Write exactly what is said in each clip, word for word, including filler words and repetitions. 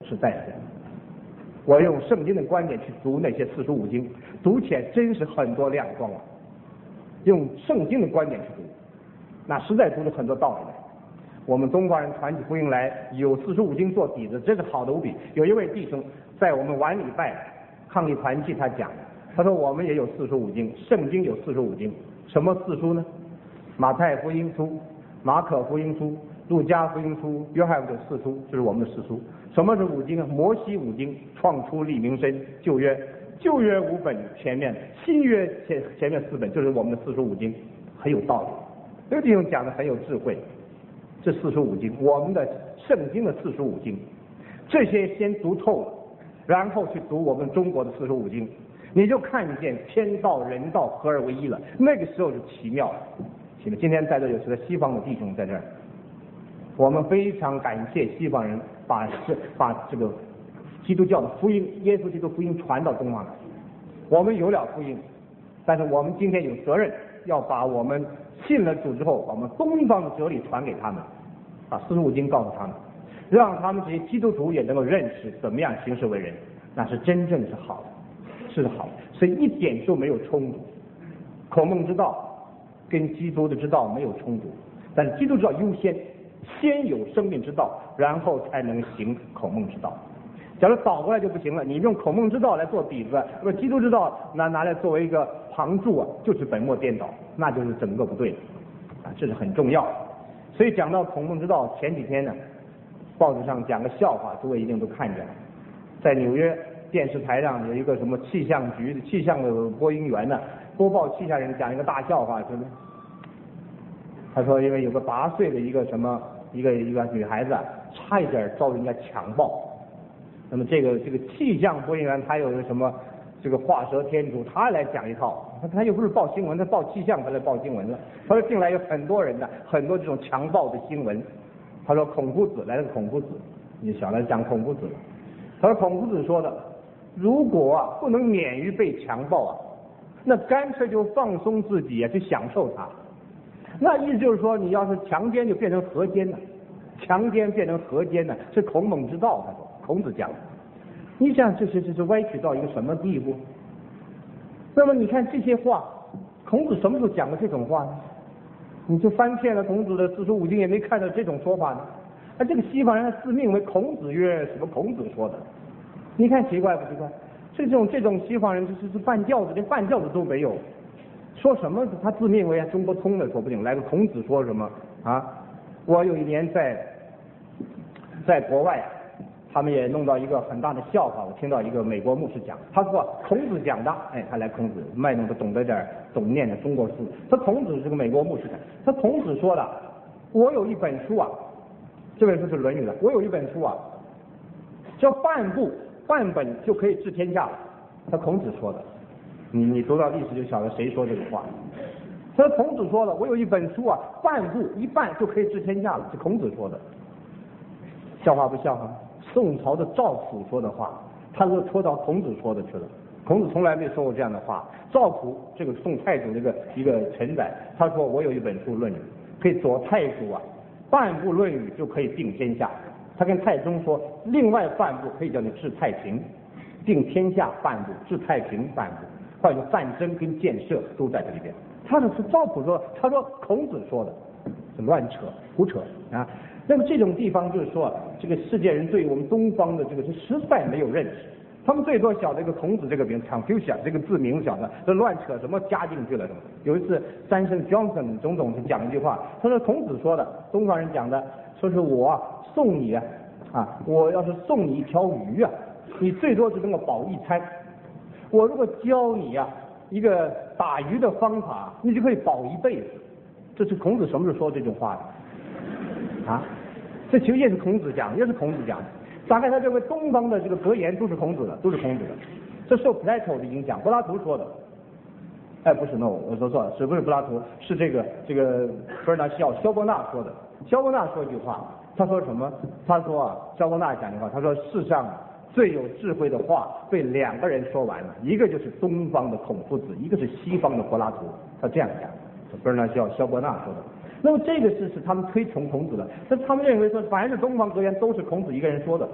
实在的。我用圣经的观点去读那些四书五经，读起来真是很多亮光啊！用圣经的观点去读，那实在读出很多道理来。我们东方人传起福音来，有四书五经做底子，真是好的无比。有一位弟兄在我们晚礼拜抗议团契，他讲，他说我们也有四书五经，圣经有四书五经，什么四书呢？马太福音书、马可福音书、路加福音书、约翰的四书，就是我们的四书。什么是五经啊？摩西五经，创出立民申，旧约，旧约五本前面，新约前前面四本，就是我们的四书五经，很有道理。这个弟兄讲的很有智慧。这四书五经，我们的圣经的四书五经，这些先读透了，然后去读我们中国的四书五经，你就看见天道人道合而为一了。那个时候是奇妙的。今天在这有些个西方的弟兄在这儿，我们非常感谢西方人把这把这个基督教的福音，耶稣基督福音传到东方来。我们有了福音，但是我们今天有责任要把我们信了主之后，我们东方的哲理传给他们，把四书五经告诉他们，让他们这些基督徒也能够认识怎么样行事为人，那是真正是好的，是好的，所以一点都没有冲突。孔孟之道跟基督的之道没有冲突，但是基督之道优先，先有生命之道，然后才能行孔孟之道。假如倒过来就不行了，你用孔孟之道来做底子，那么基督之道拿拿来作为一个旁注啊，就是本末颠倒，那就是整个不对啊，这是很重要。所以讲到孔孟之道，前几天呢，报纸上讲个笑话，诸位一定都看见了，在纽约电视台上有一个什么气象局的气象的播音员呢，播报气象人讲一个大笑话，是不是？他说，因为有个八岁的一个什么一个一个女孩子啊，差一点遭人家强暴。那么这个这个气象播音员他有什么这个画蛇添足，他来讲一套，他又不是报新闻，他报气象，他来报新闻了。他说进来有很多人的，很多这种强暴的新闻。他说孔夫子来了个孔夫子，你想来讲孔夫子了。他说孔夫子说的，如果啊不能免于被强暴啊，那干脆就放松自己啊，去享受它。那意思就是说，你要是强奸就变成合奸了，强奸变成合奸呢，是孔孟之道。他说，孔子讲的。你想这些这是歪曲到一个什么地步？那么你看这些话，孔子什么时候讲过这种话呢？你就翻遍了孔子的四书五经，也没看到这种说法呢。啊，这个西方人自命为孔子曰，什么孔子说的？你看奇怪不奇怪？这种这种西方人就是是半教子，连半教子都没有。说什么他自命为中国通的说不定，来个孔子说什么啊？我有一年在在国外啊，他们也弄到一个很大的笑话，我听到一个美国牧师讲，他说孔子讲的，哎，他来孔子卖弄的懂得点懂念的中国书，他孔子是个美国牧师的，他孔子说的，我有一本书啊，这本书是《论语》的，我有一本书啊，叫半部半本就可以治天下了，他孔子说的。你你读到历史就晓得谁说这个话。他说孔子说了，我有一本书啊，半部一半就可以治天下了，是孔子说的。笑话不笑话？宋朝的赵普说的话，他都戳到孔子说的去了。孔子从来没说过这样的话。赵普这个宋太祖这个一个臣宰，他说我有一本书《论语》，可以左太祖啊，半部《论语》就可以定天下。他跟太宗说，另外半部可以叫你治太平，定天下半部，治太平半部。或者战争跟建设都在这里边。他说是赵普说，他说孔子说的，是乱扯胡扯啊。那么这种地方就是说，这个世界人对我们东方的这个是实在没有认识，他们最多晓得一个孔子这个名 Confucius 这个字名晓得，这乱扯什么加进去了什么。有一次三圣 Johnson 总统讲一句话，他说孔子说的，东方人讲的，说是我送你啊啊，我要是送你一条鱼啊，你最多只能够饱一餐。我如果教你啊一个打鱼的方法，你就可以饱一辈子。这是孔子什么时候说这种话的啊？这其实也是孔子讲，也是孔子讲的。大概他认为东方的这个格言都是孔子的，都是孔子的。这受 Plato 的影响，柏拉图说的。哎，不是 no， 我说错了，是不是柏拉图？是这个这个伯尔纳西奥萧伯纳说的。萧伯纳说一句话，他说什么？他说啊，萧伯纳讲的话，他说世上最有智慧的话被两个人说完了，一个就是东方的孔夫子，一个是西方的柏拉图。他这样讲，伯尔纳西奥萧伯纳说的。那么这个是是他们推崇孔子的，但他们认为说凡是东方格言都是孔子一个人说的。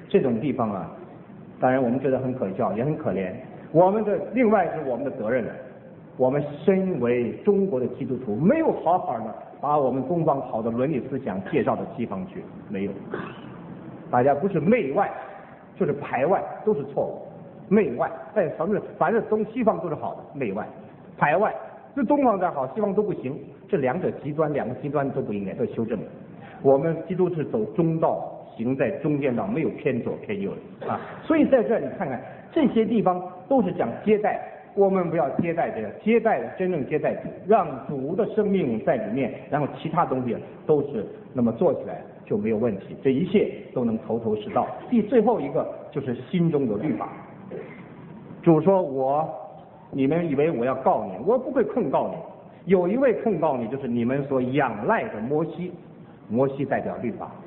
这种地方啊，当然我们觉得很可笑，也很可怜。我们的另外是我们的责任了。我们身为中国的基督徒，没有好好的把我们东方好的伦理思想介绍到西方去，没有。大家不是媚外，就是排外，都是错误。媚外，但反正反正东西方都是好的，媚外、排外，这东方再好，西方都不行。这两者极端，两个极端都不应该，都修正。我们基督是走中道，行在中间道，没有偏左偏右的啊。所以在这儿你看看，这些地方都是讲接待。我们不要接待这个，接待真正接待主，让主的生命在里面，然后其他东西都是那么做起来就没有问题，这一切都能头头是道。第最后一个就是心中有律法。主说我，你们以为我要告你，我不会控告你。有一位控告你，就是你们所仰赖的摩西。摩西代表律法，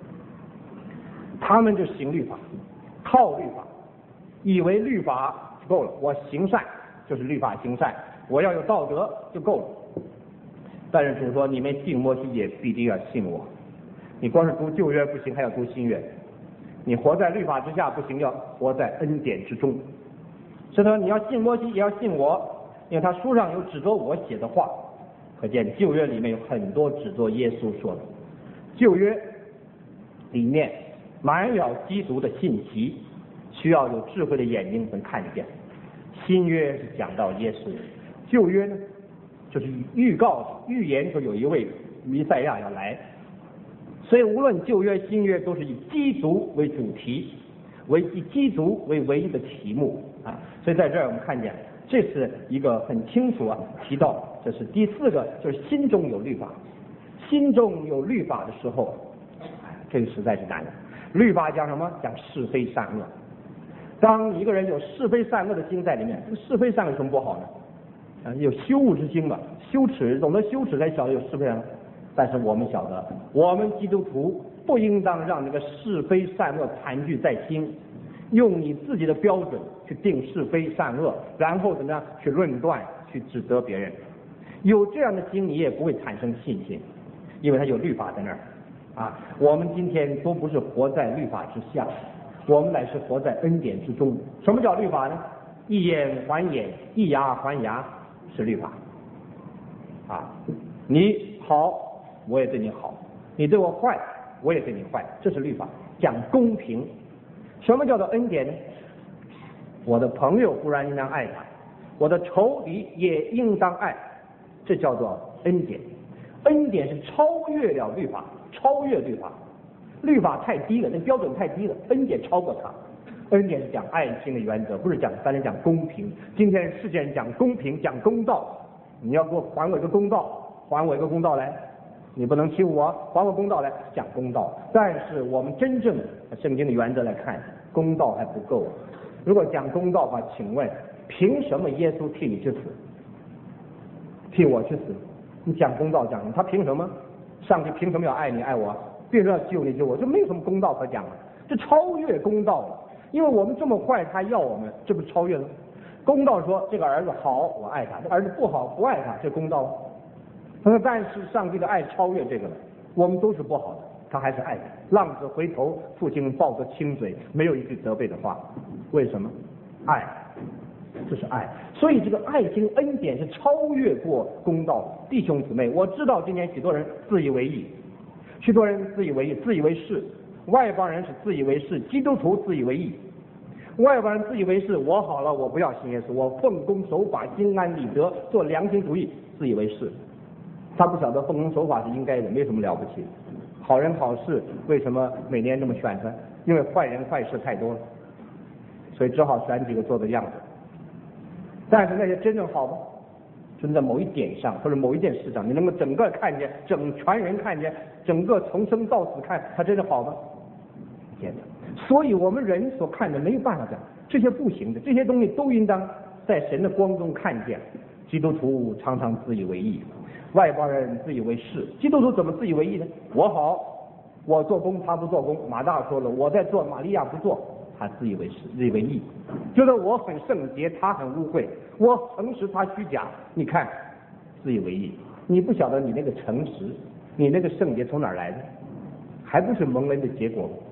他们就行律法，靠律法，以为律法够了，我行善就是律法行善，我要有道德就够了。但是主说，你们信摩西也必定要信我。你光是读旧约不行，还要读新约。你活在律法之下不行，要活在恩典之中。所以说，你要信摩西，也要信我，因为他书上有指着我写的话。可见旧约里面有很多指着耶稣说的。旧约里面满了基督的信息，需要有智慧的眼睛能看见。新约是讲到耶稣，旧约呢就是预告预言说有一位弥赛亚要来，所以无论旧约新约都是以基督为主题，为以基督为唯一的题目啊。所以在这儿我们看见这是一个很清楚啊提到，这是第四个，就是心中有律法。心中有律法的时候，这个实在是难的。律法讲什么？讲是非善恶。当一个人有是非善恶的心在里面，这个是非善恶有什么不好呢？啊，有羞恶之心嘛，羞耻，懂得羞耻才晓得有是非善恶。但是我们晓得，我们基督徒不应当让这个是非善恶盘踞在心，用你自己的标准去定是非善恶，然后怎么样去论断、去指责别人。有这样的心，你也不会产生信心，因为它有律法在那儿啊。我们今天都不是活在律法之下，我们乃是活在恩典之中。什么叫律法呢？一眼还眼，一牙还牙，是律法啊。你好，我也对你好；你对我坏，我也对你坏，这是律法，讲公平。什么叫做恩典呢？我的朋友固然应当爱他，我的仇敌也应当爱，这叫做恩典。恩典是超越了律法，超越律法。律法太低了，那标准太低了，恩典超过它。恩典是讲爱心的原则，不是讲单单讲公平。今天世界人讲公平，讲公道，你要给我还我一个公道，还我一个公道来，你不能欺负我，还我公道来，讲公道。但是我们真正圣经的原则来看，公道还不够。如果讲公道的话，请问凭什么耶稣替你去死，替我去死？你讲公道讲什么？他凭什么？上帝凭什么要爱你爱我？凭什么要救你救我？这没有什么公道可讲了，这超越公道了。因为我们这么坏，他要我们，这不是超越了？公道说这个儿子好，我爱他；这儿子不好，不爱他，这公道。他说，但是上帝的爱超越这个了，我们都是不好的，他还是爱的。浪子回头，父亲抱着亲嘴，没有一句责备的话。为什么？爱，这是爱。所以这个爱情恩典是超越过公道的。弟兄姊妹，我知道今天许多人自以为意，许多人自以为意、自以为是。外邦人是自以为是，基督徒自以为意。外邦人自以为是，我好了，我不要信耶稣，我奉公守法，心安理得，做良心主义，自以为是。他不晓得奉公守法是应该的，没什么了不起。好人好事为什么每年这么选出来？因为坏人坏事太多了，所以只好选几个做的样子。但是那些真正好吗？就是在某一点上，或者某一件事上，你能够整个看见，整全人看见，整个从生到死看，它真的好吗？不见得。所以我们人所看的没有办法讲，这些不行的，这些东西都应当在神的光中看见。基督徒常常自以为意，外邦人自以为是。基督徒怎么自以为意呢？我好，我做工，他不做工。马大说了，我在做，玛利亚不做，他自以为是，自以为意，觉得我很圣洁，他很污秽，我诚实，他虚假。你看，自以为意。你不晓得你那个诚实，你那个圣洁从哪儿来的？还不是蒙恩的结果吗？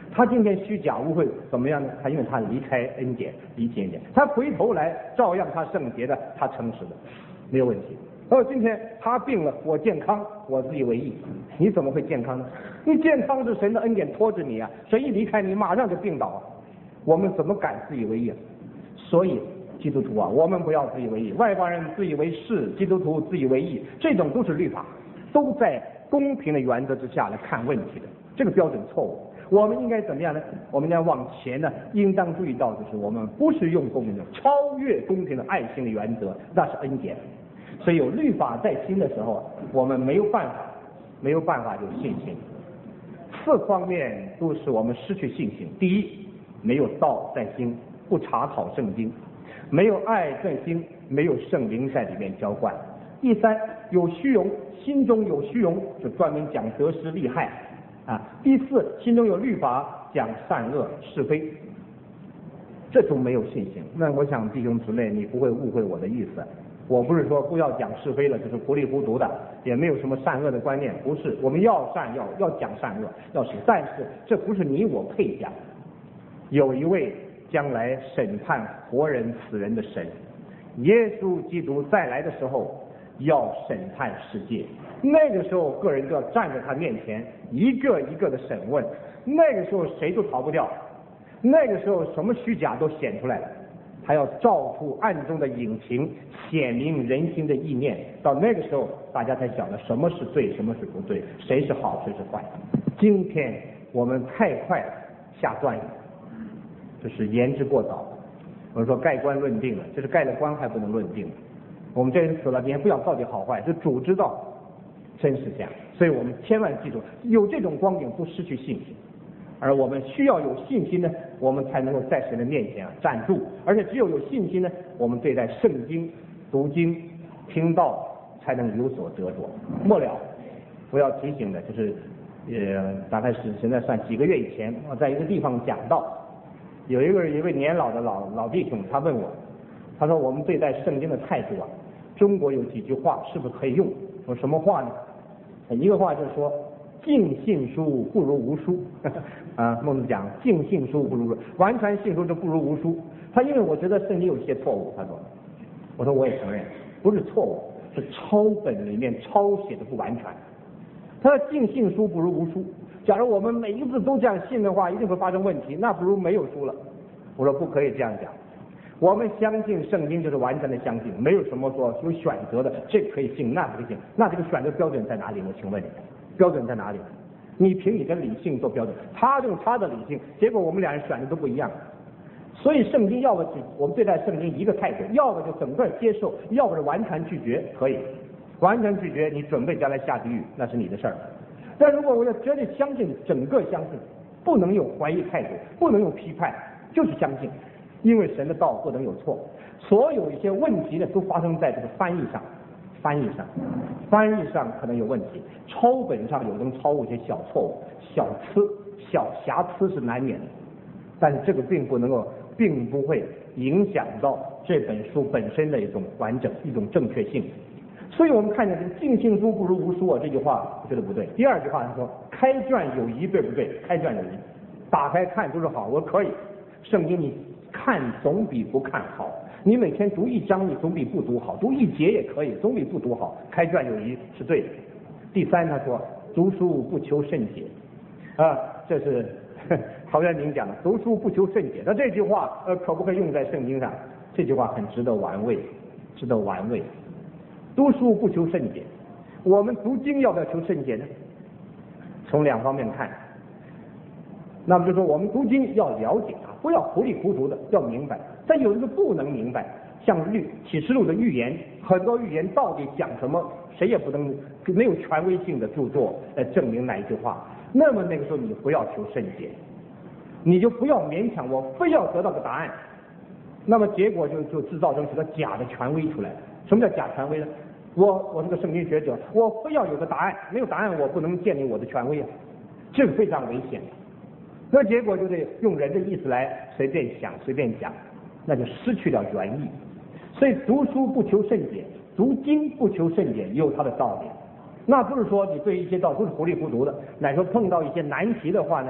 他今天虚假污秽怎么样呢？他因为他离开恩典，离弃恩典，他回头来照样他圣洁的，他诚实的，没有问题。而今天他病了，我健康，我自以为意，你怎么会健康呢？你健康是神的恩典拖着你啊，神一离开你，马上就病倒啊。我们怎么敢自以为意啊？所以基督徒啊，我们不要自以为意，外邦人自以为是，基督徒自以为意，这种都是律法，都在公平的原则之下来看问题的，这个标准错误。我们应该怎么样呢？我们要往前呢，应当注意到就是我们不是用公平的，超越公平的爱心的原则，那是恩典。所以有律法在心的时候，我们没有办法，没有办法有信心。四方面都使我们失去信心。第一，没有道在心，不查考圣经；没有爱在心，没有圣灵在里面浇灌。第三，有虚荣，心中有虚荣，就专门讲得失利害啊。第四，心中有律法，讲善恶是非，这种没有信心。那我想弟兄姊妹，你不会误会我的意思。我不是说不要讲是非了，就是糊里糊涂的，也没有什么善恶的观念，不是。我们要善要要讲善恶，要是，但是这不是你我配讲。有一位将来审判活人死人的神，耶稣基督再来的时候要审判世界，那个时候个人都要站在他面前，一个一个的审问，那个时候谁都逃不掉，那个时候什么虚假都显出来了。还要照出暗中的隐情，显明人心的意念。到那个时候，大家才晓得什么是对，什么是不对，谁是好，谁是坏。今天我们太快下断语，这是言之过早。我们说盖棺论定了，这是盖了棺还不能论定。我们这人死了，你还不要到底好坏，这主知道真是这样。所以我们千万记住，有这种光景不失去信心。而我们需要有信心呢，我们才能够在神的面前啊站住。而且只有有信心呢，我们对待圣经、读经、听道才能有所得着。末了，我要提醒的就是，呃，大概是现在算几个月以前，我在一个地方讲到，有一个一位年老的老老弟兄，他问我，他说我们对待圣经的态度啊，中国有几句话是不是可以用？我说什么话呢？一个话就是说，尽信书不如无书啊，孟子讲尽信书不如完全信书就不如无书。他因为我觉得圣经有些错误，他说，我说我也承认，不是错误，是抄本里面抄写的不完全。他说尽信书不如无书，假如我们每一字都这样信的话，一定会发生问题，那不如没有书了。我说不可以这样讲，我们相信圣经就是完全的相信，没有什么说有选择的，这可以信那不可以信，那这个选择标准在哪里？我请问你，标准在哪里？你凭你的理性做标准，他用他的理性，结果我们两人选的都不一样。所以圣经要么我们对待圣经一个态度，要么就整个接受，要么是完全拒绝，可以完全拒绝，你准备将来下地狱，那是你的事儿。但如果我要绝对相信，整个相信，不能有怀疑态度，不能有批判，就是相信，因为神的道不能有错。所有一些问题呢，都发生在这个翻译上。翻译上，翻译上可能有问题，抄本上有人抄一些小错误、小疵、小瑕疵是难免的，但是这个并不能够，并不会影响到这本书本身的一种完整、一种正确性。所以我们看见这个尽信书不如无书啊，这句话我觉得不对。第二句话他说开卷有疑，对不对？开卷有疑，打开看都是好，我可以。圣经你看总比不看好。你每天读一章，你总比不读好；读一节也可以，总比不读好。开卷有疑是对的。第三，他说读书不求甚解，啊，这是陶渊明讲的，读书不求甚解。那这句话，呃，可不可以用在圣经上？这句话很值得玩味，值得玩味。读书不求甚解，我们读经要不要求甚解呢？从两方面看。那么就说我们读经要了解它，不要糊里糊涂的，要明白。但有一个不能明白，像律启示录的预言，很多预言到底讲什么，谁也不能没有权威性的著作来证明哪一句话。那么那个时候你不要求甚解，你就不要勉强我非要得到个答案，那么结果就就制造成许多假的权威出来。什么叫假权威呢？我我是个圣经学者，我非要有个答案，没有答案我不能建立我的权威啊，这个非常危险。那结果就得用人的意思来随便想随便讲，那就失去了原意。所以读书不求甚解，读经不求甚解，也有它的道理。那不是说你对一些道都是糊里糊涂的，乃说碰到一些难题的话呢，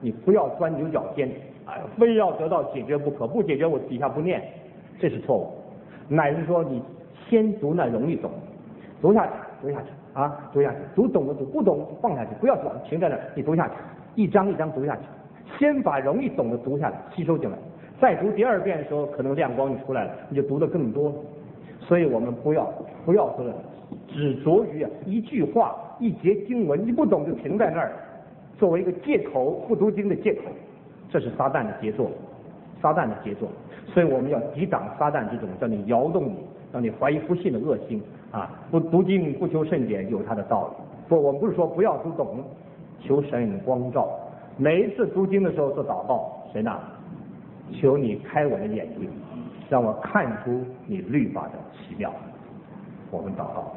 你不要钻牛角尖，哎，非要得到解决不可，不解决我底下不念，这是错误。乃是说你先读那容易懂，读下去，读下去啊，读下去，读懂了读，不懂放下去，不要往停在那儿，你读下去，一章一章读下去，先把容易懂的读下来，吸收进来，再读第二遍的时候，可能亮光就出来了，你就读得更多。所以我们不要不要说只着于啊一句话一节经文，你不懂就停在那儿，作为一个借口，不读经的借口，这是撒旦的杰作，撒旦的杰作。所以我们要抵挡撒旦这种让你摇动你，让你怀疑不信的恶心啊！不读经不求甚解有它的道理。不，我们不是说不要读懂，求神光照。每一次读经的时候做祷告，神啊，求你开我的眼睛，让我看出你律法的奇妙。我们祷告。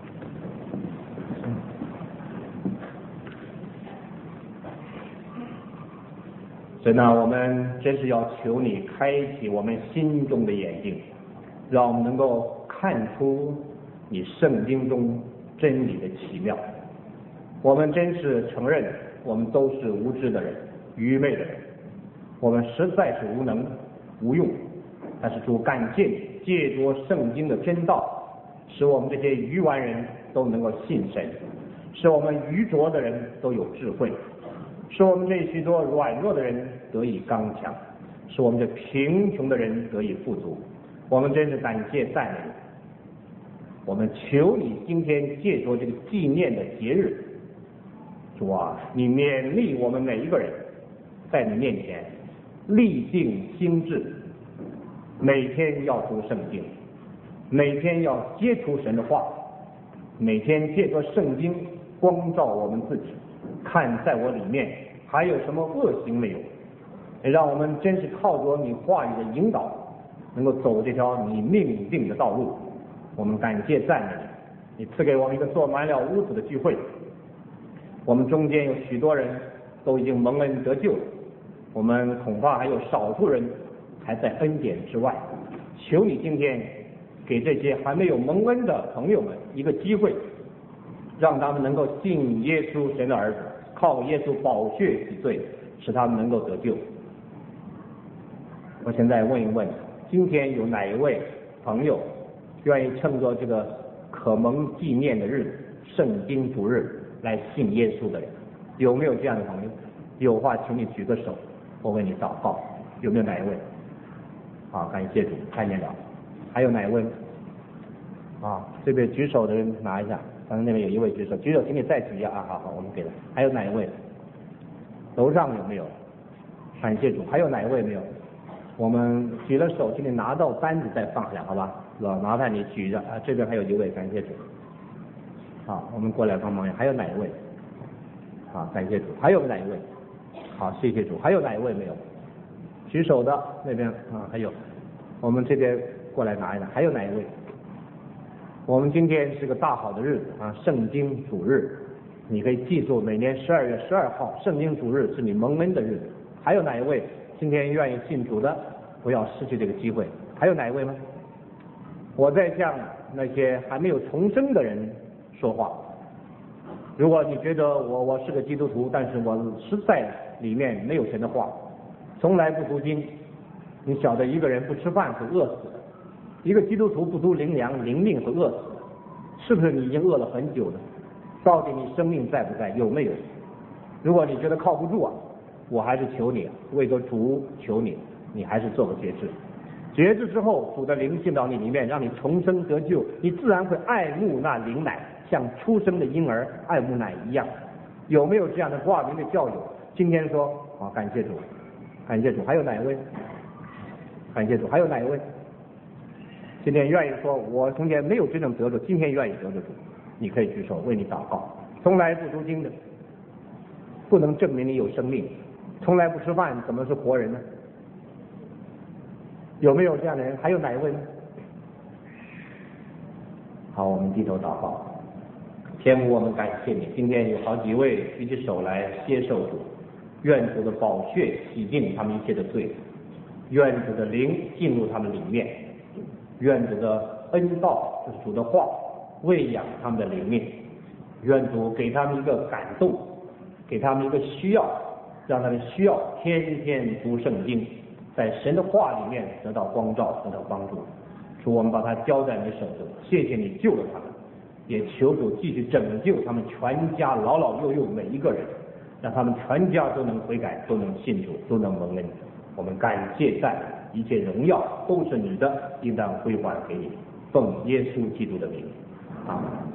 神啊，我们真是要求你开启我们心中的眼睛，让我们能够看出你圣经中真理的奇妙。我们真是承认我们都是无知的人，愚昧的人，我们实在是无能无用。但是主感谢你借着圣经的真道，使我们这些愚顽人都能够信神，使我们愚拙的人都有智慧，使我们这许多软弱的人得以刚强，使我们这贫穷的人得以富足。我们真是感谢赞美你。我们求你今天借着这个纪念的节日，主啊，你勉励我们每一个人，在你面前立定心志，每天要读圣经，每天要接触神的话，每天借着圣经光照我们自己，看在我里面还有什么恶行没有，也让我们真是靠着你话语的引导，能够走这条你命定的道路。我们感谢赞美你，你赐给我们一个坐满了屋子的聚会，我们中间有许多人都已经蒙恩得救了，我们恐怕还有少数人还在恩典之外。求你今天给这些还没有蒙恩的朋友们一个机会，让他们能够信耶稣神的儿子，靠耶稣宝血洗罪，使他们能够得救。我现在问一问，今天有哪一位朋友愿意趁着这个可蒙纪念的日子，圣经主日来信耶稣的人？有没有这样的朋友？有话请你举个手，我为你祷告。有没有哪一位？好，感谢主，看见了。还有哪一位？啊，这边举手的人拿一下。刚才那边有一位举手，举手请你再举一下啊！好好，我们给他。还有哪一位？楼上有没有？感谢主。还有哪一位没有？我们举了手，请你拿到单子再放下，好吧？老麻烦你举着啊！这边还有一位，感谢主。好，我们过来帮忙。还有哪一位？好，感谢主。还有哪一位？好，谢谢主。还有哪一位没有？举手的那边啊，还有。我们这边过来拿一拿。还有哪一位？我们今天是个大好的日子啊，圣经主日，你可以记住，每年十二月十二号，圣经主日是你蒙恩的日子。还有哪一位今天愿意信主的？不要失去这个机会。还有哪一位吗？我在向那些还没有重生的人说话。如果你觉得我我是个基督徒，但是我实在里面没有神的话，从来不读经，你晓得一个人不吃饭会饿死的，一个基督徒不读灵粮，灵命会饿死的。是不是你已经饿了很久了？到底你生命在不在？有没有？如果你觉得靠不住啊，我还是求你为着主求你，你还是做个决志。决志之后，主的灵进到你里面，让你重生得救，你自然会爱慕那灵奶，像出生的婴儿爱慕奶一样。有没有这样的挂名的教友？今天说啊，感谢主，感谢主。还有哪一位？感谢主。还有哪一位？今天愿意说，我从前没有真正得着，今天愿意得着主，你可以举手，为你祷告。从来不读经的，不能证明你有生命；从来不吃饭，怎么是活人呢？有没有这样的人？还有哪一位呢？好，我们低头祷告。天父，我们感谢你，今天有好几位举起手来接受主，愿主的宝血洗净他们一切的罪，愿主的灵进入他们里面，愿主的恩道，就是主的话，喂养他们的灵命，愿主给他们一个感动，给他们一个需要， 让他们需要天天读圣经，在神的话里面得到光照，得到帮助。主，我们把它交在你手中，谢谢你救了他们，也求主继续拯救他们全家老老幼幼每一个人，让他们全家都能悔改，都能信主，都能蒙恩。我们感谢赞美，一切荣耀都是你的，应当归还给你。奉耶稣基督的名，阿们。